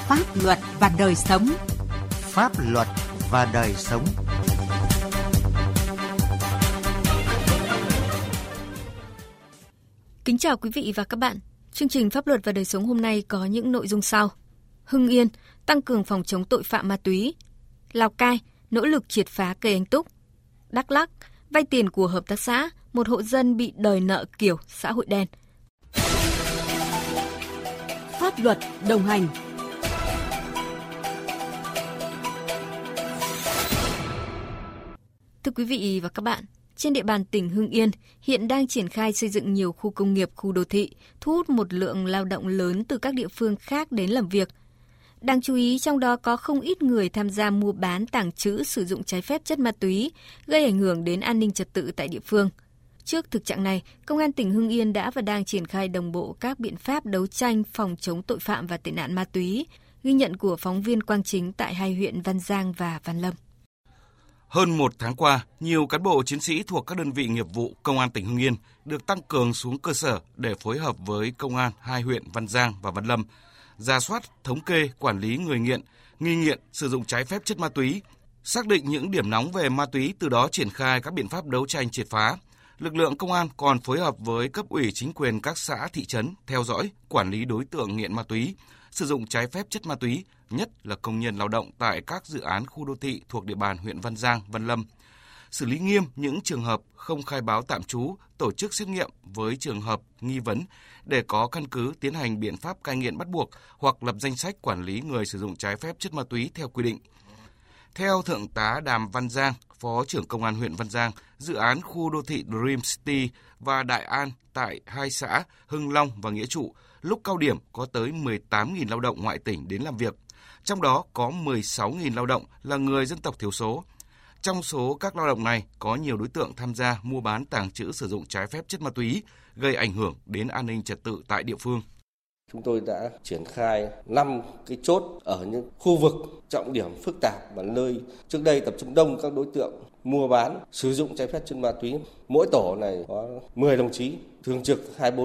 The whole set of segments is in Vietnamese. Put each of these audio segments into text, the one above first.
Pháp luật và đời sống. Pháp luật và đời sống. Kính chào quý vị và các bạn. Chương trình Pháp luật và đời sống hôm nay có những nội dung sau. Hưng Yên tăng cường phòng chống tội phạm ma túy. Lào Cai nỗ lực triệt phá cây anh túc. Đắk Lắk vay tiền của hợp tác xã, một hộ dân bị đòi nợ kiểu xã hội đen. Pháp luật đồng hành. Thưa quý vị và các bạn, trên địa bàn tỉnh Hưng Yên hiện đang triển khai xây dựng nhiều khu công nghiệp, khu đô thị, thu hút một lượng lao động lớn từ các địa phương khác đến làm việc. Đáng chú ý, trong đó có không ít người tham gia mua bán, tàng trữ, sử dụng trái phép chất ma túy, gây ảnh hưởng đến an ninh trật tự tại địa phương. Trước thực trạng này, Công an tỉnh Hưng Yên đã và đang triển khai đồng bộ các biện pháp đấu tranh phòng chống tội phạm và tệ nạn ma túy, ghi nhận của phóng viên Quang Chính tại hai huyện Văn Giang và Văn Lâm. Hơn một tháng qua, nhiều cán bộ chiến sĩ thuộc các đơn vị nghiệp vụ Công an tỉnh Hưng Yên được tăng cường xuống cơ sở để phối hợp với Công an hai huyện Văn Giang và Văn Lâm, rà soát, thống kê, quản lý người nghiện, nghi nghiện, sử dụng trái phép chất ma túy, xác định những điểm nóng về ma túy, từ đó triển khai các biện pháp đấu tranh triệt phá. Lực lượng công an còn phối hợp với cấp ủy chính quyền các xã, thị trấn theo dõi, quản lý đối tượng nghiện ma túy, sử dụng trái phép chất ma túy, nhất là công nhân lao động tại các dự án khu đô thị thuộc địa bàn huyện Văn Giang, Văn Lâm. Xử lý nghiêm những trường hợp không khai báo tạm trú, tổ chức xét nghiệm với trường hợp nghi vấn để có căn cứ tiến hành biện pháp cai nghiện bắt buộc hoặc lập danh sách quản lý người sử dụng trái phép chất ma túy theo quy định. Theo Thượng tá Đàm Văn Giang, Phó trưởng Công an huyện Văn Giang, dự án khu đô thị Dream City và Đại An tại hai xã Hưng Long và Nghĩa Trụ, lúc cao điểm có tới 18.000 lao động ngoại tỉnh đến làm việc. Trong đó có 16.000 lao động là người dân tộc thiểu số. Trong số các lao động này có nhiều đối tượng tham gia mua bán, tàng trữ, sử dụng trái phép chất ma túy, gây ảnh hưởng đến an ninh trật tự tại địa phương. Chúng tôi đã triển khai 5 cái chốt ở những khu vực trọng điểm phức tạp và nơi trước đây tập trung đông các đối tượng mua bán, sử dụng trái phép chất ma túy. Mỗi tổ này có 10 đồng chí thường trực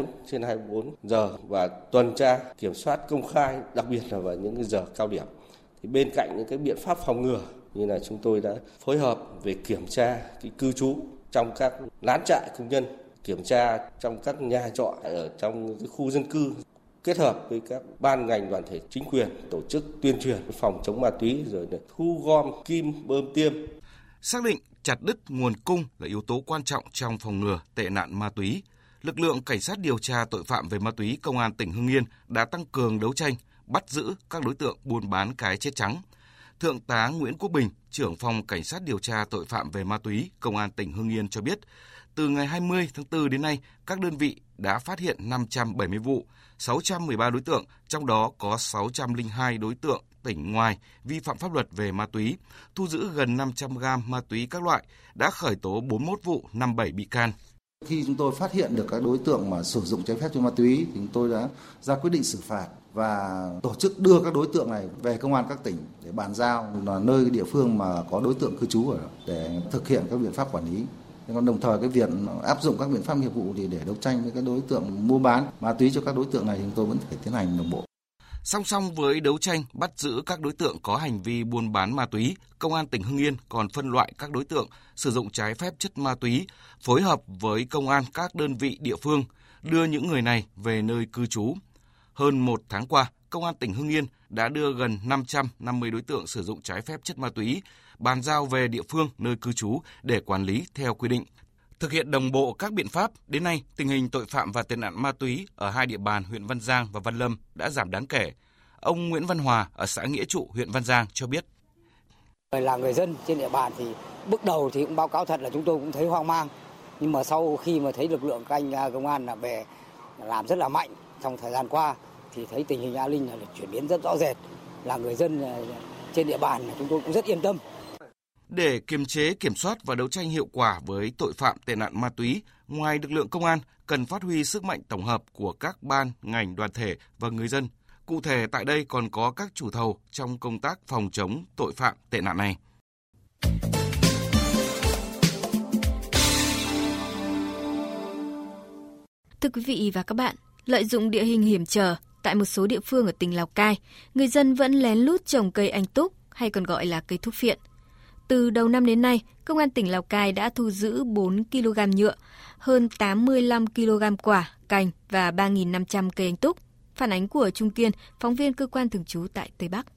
24/24 giờ và tuần tra, kiểm soát công khai, đặc biệt là vào những cái giờ cao điểm. Thì bên cạnh những cái biện pháp phòng ngừa như là chúng tôi đã phối hợp về kiểm tra cái cư trú trong các lán trại công nhân, kiểm tra trong các nhà trọ ở trong cái khu dân cư, kết hợp với các ban ngành đoàn thể chính quyền tổ chức tuyên truyền phòng chống ma túy rồi thu gom kim bơm tiêm. Xác định chặt đứt nguồn cung là yếu tố quan trọng trong phòng ngừa tệ nạn ma túy. Lực lượng cảnh sát điều tra tội phạm về ma túy Công an tỉnh Hưng Yên đã tăng cường đấu tranh, bắt giữ các đối tượng buôn bán cái chết trắng. Thượng tá Nguyễn Quốc Bình, trưởng phòng cảnh sát điều tra tội phạm về ma túy Công an tỉnh Hưng Yên cho biết, từ ngày 20 tháng 4 đến nay, các đơn vị đã phát hiện 570 vụ, 613 đối tượng, trong đó có 602 đối tượng tỉnh ngoài vi phạm pháp luật về ma túy, thu giữ gần 500 gram ma túy các loại, đã khởi tố 41 vụ, 57 bị can. Khi chúng tôi phát hiện được các đối tượng mà sử dụng trái phép chất ma túy, thì chúng tôi đã ra quyết định xử phạt và tổ chức đưa các đối tượng này về công an các tỉnh để bàn giao là nơi địa phương mà có đối tượng cư trú ở để thực hiện các biện pháp quản lý. Còn đồng thời cái việc áp dụng các biện pháp nghiệp vụ thì để đấu tranh với các đối tượng mua bán ma túy cho các đối tượng này thì chúng tôi vẫn phải tiến hành đồng bộ. Song song với đấu tranh bắt giữ các đối tượng có hành vi buôn bán ma túy, Công an tỉnh Hưng Yên còn phân loại các đối tượng sử dụng trái phép chất ma túy, phối hợp với công an các đơn vị địa phương đưa những người này về nơi cư trú. Hơn một tháng qua, Công an tỉnh Hưng Yên đã đưa gần 550 đối tượng sử dụng trái phép chất ma túy bàn giao về địa phương nơi cư trú để quản lý theo quy định. Thực hiện đồng bộ các biện pháp, đến nay tình hình tội phạm và tệ nạn ma túy ở hai địa bàn huyện Văn Giang và Văn Lâm đã giảm đáng kể. Ông Nguyễn Văn Hòa ở xã Nghĩa Trụ, huyện Văn Giang cho biết. Là người dân trên địa bàn thì bước đầu thì cũng báo cáo thật là chúng tôi cũng thấy hoang mang. Nhưng mà sau khi mà thấy lực lượng công an là về làm rất là mạnh trong thời gian qua thì thấy tình hình an ninh là chuyển biến rất rõ rệt. Là người dân trên địa bàn chúng tôi cũng rất yên tâm. Để kiềm chế, kiểm soát và đấu tranh hiệu quả với tội phạm tệ nạn ma túy, ngoài lực lượng công an cần phát huy sức mạnh tổng hợp của các ban, ngành, đoàn thể và người dân. Cụ thể tại đây còn có các chủ thầu trong công tác phòng chống tội phạm tệ nạn này. Thưa quý vị và các bạn, lợi dụng địa hình hiểm trở, tại một số địa phương ở tỉnh Lào Cai, người dân vẫn lén lút trồng cây anh túc hay còn gọi là cây thuốc phiện. Từ đầu năm đến nay, Công an tỉnh Lào Cai đã thu giữ 4 kg nhựa, hơn 85 kg quả, cành và 3.500 cây anh túc. Phản ánh của Trung Kiên, phóng viên cơ quan thường trú tại Tây Bắc.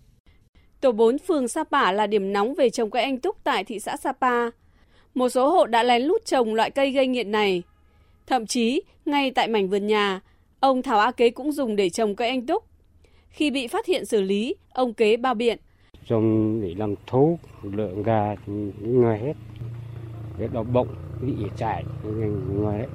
Tổ 4 phường Sapa là điểm nóng về trồng cây anh túc tại thị xã Sapa. Một số hộ đã lén lút trồng loại cây gây nghiện này. Thậm chí, ngay tại mảnh vườn nhà, ông Thảo A Kế cũng dùng để trồng cây anh túc. Khi bị phát hiện xử lý, ông Kế bao biện. Trồng để làm thuốc, lợn gà thì ngoài hết. Cái đau bọng, bị chạy, ngoài hết.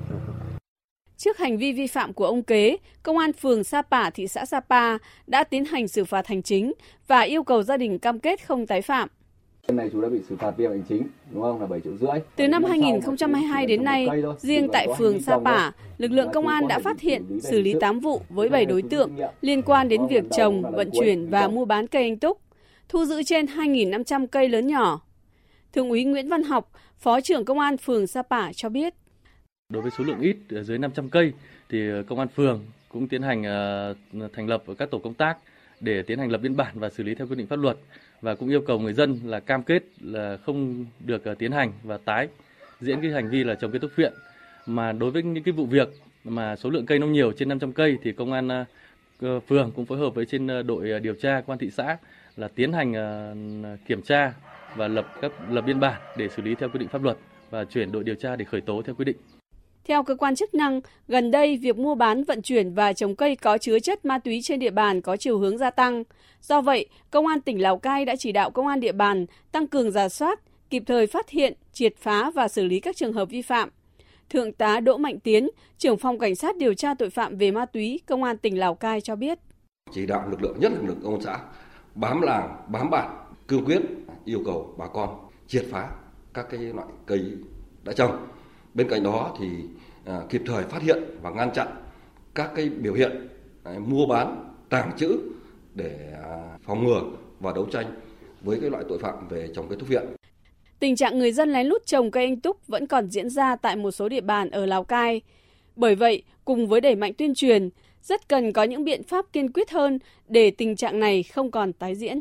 Trước hành vi vi phạm của ông Kế, Công an phường Sapa, thị xã Sapa đã tiến hành xử phạt hành chính và yêu cầu gia đình cam kết không tái phạm. Hôm nay chú đã bị xử phạt vi phạm hành chính, đúng không? Là 7,5 triệu. Từ năm 2022 đến nay, riêng tại phường Sapa, lực lượng công an đã phát hiện, xử lý 8 vụ với 7 đối tượng liên quan đến việc trồng, vận chuyển và mua bán cây anh túc, thu giữ trên 2.500 cây lớn nhỏ. Thượng úy Nguyễn Văn Học, Phó trưởng Công an phường Sapa cho biết. Đối với số lượng ít dưới 500 cây thì công an phường cũng tiến hành thành lập các tổ công tác để tiến hành lập biên bản và xử lý theo quy định pháp luật, và cũng yêu cầu người dân là cam kết là không được tiến hành và tái diễn cái hành vi là trồng cây thuốc phiện. Mà đối với những cái vụ việc mà số lượng cây nó nhiều trên 500 cây thì công an phường cũng phối hợp với trên đội điều tra công an thị xã là tiến hành kiểm tra và lập biên bản để xử lý theo quy định pháp luật và chuyển đội điều tra để khởi tố theo quy định. Theo cơ quan chức năng, gần đây việc mua bán, vận chuyển và trồng cây có chứa chất ma túy trên địa bàn có chiều hướng gia tăng. Do vậy, Công an tỉnh Lào Cai đã chỉ đạo công an địa bàn tăng cường rà soát, kịp thời phát hiện, triệt phá và xử lý các trường hợp vi phạm. Thượng tá Đỗ Mạnh Tiến, trưởng phòng cảnh sát điều tra tội phạm về ma túy, Công an tỉnh Lào Cai cho biết. Chỉ đạo lực lượng nhất là lực lượng công an xã bám làng, bám bản, cương quyết yêu cầu bà con triệt phá các cái loại cây đã trồng. Bên cạnh đó thì kịp thời phát hiện và ngăn chặn các cái biểu hiện mua bán, tàng trữ để phòng ngừa và đấu tranh với cái loại tội phạm về trồng cây thuốc phiện. Tình trạng người dân lén lút trồng cây anh túc vẫn còn diễn ra tại một số địa bàn ở Lào Cai. Bởi vậy, cùng với đẩy mạnh tuyên truyền, rất cần có những biện pháp kiên quyết hơn để tình trạng này không còn tái diễn.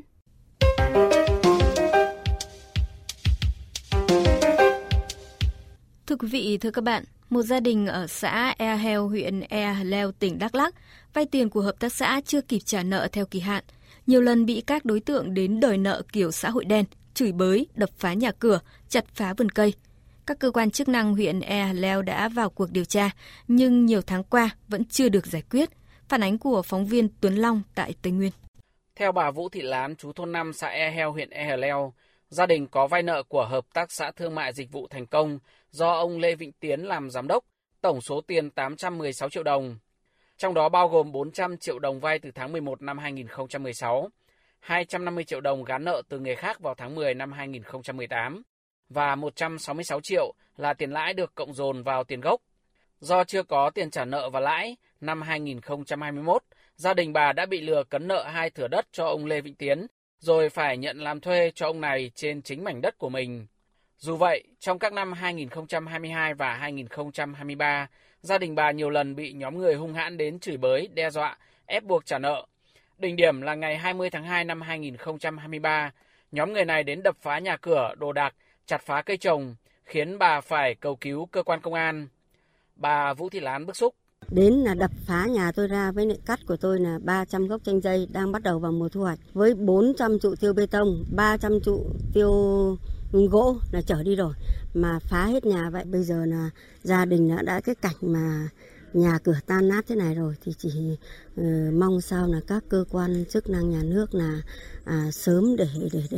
Thưa quý vị, thưa các bạn, một gia đình ở xã Ea Heo, huyện Ea Leo, tỉnh Đắk Lắk vay tiền của hợp tác xã chưa kịp trả nợ theo kỳ hạn. Nhiều lần bị các đối tượng đến đòi nợ kiểu xã hội đen, chửi bới, đập phá nhà cửa, chặt phá vườn cây. Các cơ quan chức năng huyện Ea Leo đã vào cuộc điều tra, nhưng nhiều tháng qua vẫn chưa được giải quyết. Phản ánh của phóng viên Tuấn Long tại Tây Nguyên. Theo bà Vũ Thị Lán, trú thôn 5 xã Ea Heo, huyện Ea Leo, gia đình có vay nợ của Hợp tác xã Thương mại Dịch vụ Thành Công do ông Lê Vĩnh Tiến làm giám đốc, tổng số tiền 816 triệu đồng. Trong đó bao gồm 400 triệu đồng vay từ tháng 11 năm 2016, 250 triệu đồng gán nợ từ người khác vào tháng 10 năm 2018 và 166 triệu là tiền lãi được cộng dồn vào tiền gốc. Do chưa có tiền trả nợ và lãi, năm 2021, gia đình bà đã bị lừa cấn nợ 2 thửa đất cho ông Lê Vĩnh Tiến, rồi phải nhận làm thuê cho ông này trên chính mảnh đất của mình. Dù vậy, trong các năm 2022 và 2023, gia đình bà nhiều lần bị nhóm người hung hãn đến chửi bới, đe dọa, ép buộc trả nợ. Đỉnh điểm là ngày 20 tháng 2 năm 2023, nhóm người này đến đập phá nhà cửa, đồ đạc, chặt phá cây trồng, khiến bà phải cầu cứu cơ quan công an. Bà Vũ Thị Lán bức xúc. Đến là đập phá nhà tôi ra với lại cắt của tôi là 300 gốc chanh dây đang bắt đầu vào mùa thu hoạch. Với 400 trụ tiêu bê tông, 300 trụ tiêu gỗ là chở đi rồi. Mà phá hết nhà vậy, bây giờ là gia đình đã cái cảnh mà nhà cửa tan nát thế này rồi thì chỉ mong sao là các cơ quan chức năng nhà nước là sớm để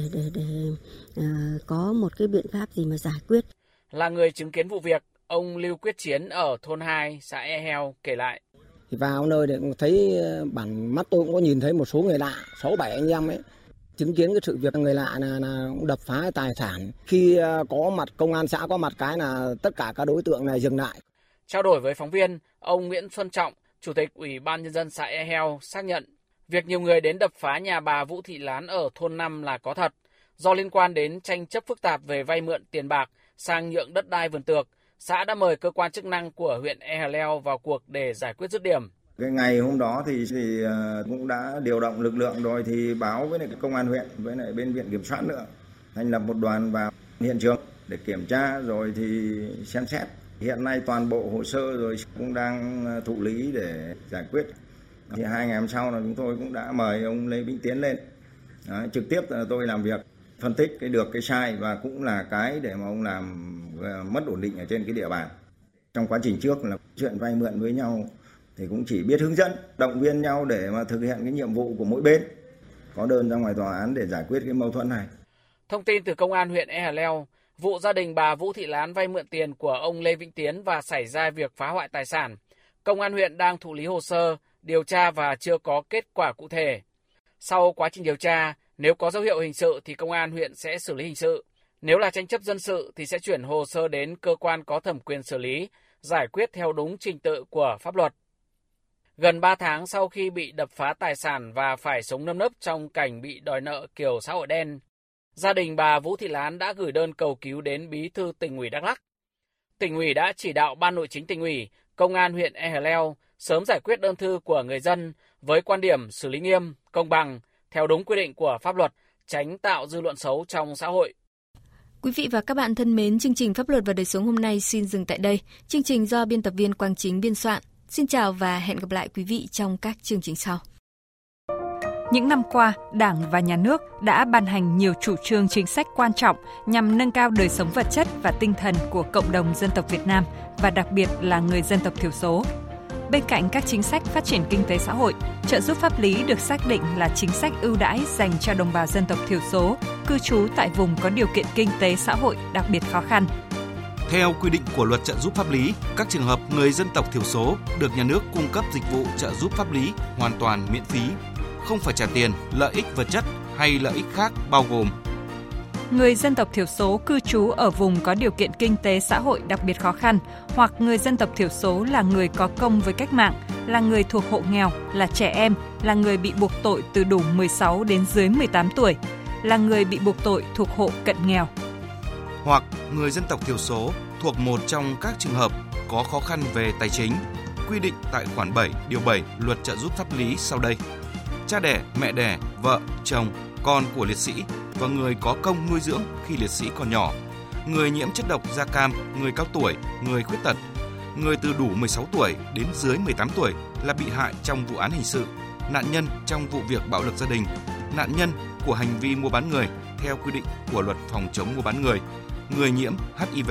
có một cái biện pháp gì mà giải quyết. Là người chứng kiến vụ việc, ông Lưu Quyết Chiến ở thôn 2, xã E Heo kể lại. Thì vào nơi để thấy bản mắt tôi cũng có nhìn thấy một số người lạ, 6-7 anh em ấy. Chứng kiến cái sự việc người lạ là đập phá tài sản. Khi có mặt công an xã có mặt cái là tất cả các đối tượng này dừng lại. Trao đổi với phóng viên, ông Nguyễn Xuân Trọng, Chủ tịch Ủy ban Nhân dân xã E Heo xác nhận việc nhiều người đến đập phá nhà bà Vũ Thị Lán ở thôn 5 là có thật. Do liên quan đến tranh chấp phức tạp về vay mượn tiền bạc sang nhượng đất đai vườn tược, xã đã mời cơ quan chức năng của huyện Ea Leo vào cuộc để giải quyết dứt điểm. Cái ngày hôm đó thì cũng đã điều động lực lượng rồi thì báo với lại công an huyện với lại bên viện kiểm soát nữa, thành lập một đoàn vào hiện trường để kiểm tra rồi thì xem xét. Hiện nay toàn bộ hồ sơ rồi cũng đang thụ lý để giải quyết. Thì 2 ngày hôm sau là chúng tôi cũng đã mời ông Lê Vĩnh Tiến lên. Đấy, trực tiếp tôi làm việc, phân tích cái được cái sai và cũng là cái để mà ông làm mất ổn định ở trên cái địa bàn. Trong quá trình trước là chuyện vay mượn với nhau thì cũng chỉ biết hướng dẫn, động viên nhau để mà thực hiện cái nhiệm vụ của mỗi bên. Có đơn ra ngoài tòa án để giải quyết cái mâu thuẫn này. Thông tin từ Công an huyện Ea Leo, vụ gia đình bà Vũ Thị Lán vay mượn tiền của ông Lê Vĩnh Tiến và xảy ra việc phá hoại tài sản. Công an huyện đang thụ lý hồ sơ, điều tra và chưa có kết quả cụ thể. Sau quá trình điều tra, nếu có dấu hiệu hình sự thì công an huyện sẽ xử lý hình sự. Nếu là tranh chấp dân sự thì sẽ chuyển hồ sơ đến cơ quan có thẩm quyền xử lý, giải quyết theo đúng trình tự của pháp luật. Gần 3 tháng sau khi bị đập phá tài sản và phải sống nơm nớp trong cảnh bị đòi nợ kiểu xã hội đen, gia đình bà Vũ Thị Lán đã gửi đơn cầu cứu đến Bí thư Tỉnh ủy Đắk Lắk. Tỉnh ủy đã chỉ đạo Ban Nội chính Tỉnh ủy, Công an huyện Ea Leo sớm giải quyết đơn thư của người dân với quan điểm xử lý nghiêm, công bằng, theo đúng quy định của pháp luật, tránh tạo dư luận xấu trong xã hội. Quý vị và các bạn thân mến, chương trình Pháp luật và đời sống hôm nay xin dừng tại đây. Chương trình do biên tập viên Quang Chính biên soạn. Xin chào và hẹn gặp lại quý vị trong các chương trình sau. Những năm qua, Đảng và Nhà nước đã ban hành nhiều chủ trương chính sách quan trọng nhằm nâng cao đời sống vật chất và tinh thần của cộng đồng dân tộc Việt Nam và đặc biệt là người dân tộc thiểu số. Bên cạnh các chính sách phát triển kinh tế xã hội, trợ giúp pháp lý được xác định là chính sách ưu đãi dành cho đồng bào dân tộc thiểu số cư trú tại vùng có điều kiện kinh tế xã hội đặc biệt khó khăn. Theo quy định của Luật trợ giúp pháp lý, các trường hợp người dân tộc thiểu số được nhà nước cung cấp dịch vụ trợ giúp pháp lý hoàn toàn miễn phí, không phải trả tiền, lợi ích vật chất hay lợi ích khác bao gồm: người dân tộc thiểu số cư trú ở vùng có điều kiện kinh tế xã hội đặc biệt khó khăn, hoặc người dân tộc thiểu số là người có công với cách mạng, là người thuộc hộ nghèo, là trẻ em, là người bị buộc tội từ đủ 16 đến dưới 18 tuổi, là người bị buộc tội thuộc hộ cận nghèo. Hoặc người dân tộc thiểu số thuộc một trong các trường hợp có khó khăn về tài chính, quy định tại khoản 7, điều 7 Luật trợ giúp pháp lý sau đây: cha đẻ, mẹ đẻ, vợ, chồng, con của liệt sĩ và người có công nuôi dưỡng khi liệt sĩ còn nhỏ, người nhiễm chất độc da cam, người cao tuổi, người khuyết tật, người từ đủ 16 tuổi đến dưới 18 tuổi là bị hại trong vụ án hình sự, nạn nhân trong vụ việc bạo lực gia đình, nạn nhân của hành vi mua bán người theo quy định của Luật phòng chống mua bán người nhiễm HIV.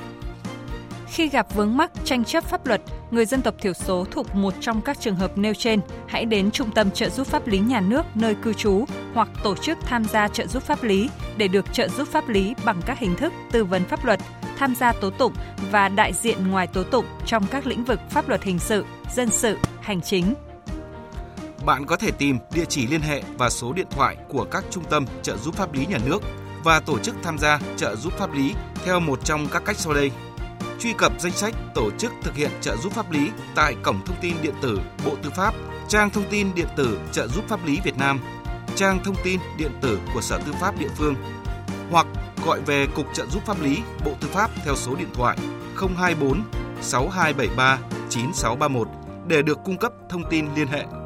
Khi gặp vướng mắc tranh chấp pháp luật, người dân tộc thiểu số thuộc một trong các trường hợp nêu trên, hãy đến Trung tâm trợ giúp pháp lý nhà nước nơi cư trú hoặc tổ chức tham gia trợ giúp pháp lý để được trợ giúp pháp lý bằng các hình thức tư vấn pháp luật, tham gia tố tụng và đại diện ngoài tố tụng trong các lĩnh vực pháp luật hình sự, dân sự, hành chính. Bạn có thể tìm địa chỉ liên hệ và số điện thoại của các trung tâm trợ giúp pháp lý nhà nước và tổ chức tham gia trợ giúp pháp lý theo một trong các cách sau đây: truy cập danh sách tổ chức thực hiện trợ giúp pháp lý tại cổng thông tin điện tử Bộ Tư pháp, trang thông tin điện tử trợ giúp pháp lý Việt Nam, trang thông tin điện tử của Sở Tư pháp địa phương, hoặc gọi về Cục trợ giúp pháp lý Bộ Tư pháp theo số điện thoại 024 6273 9631 để được cung cấp thông tin liên hệ.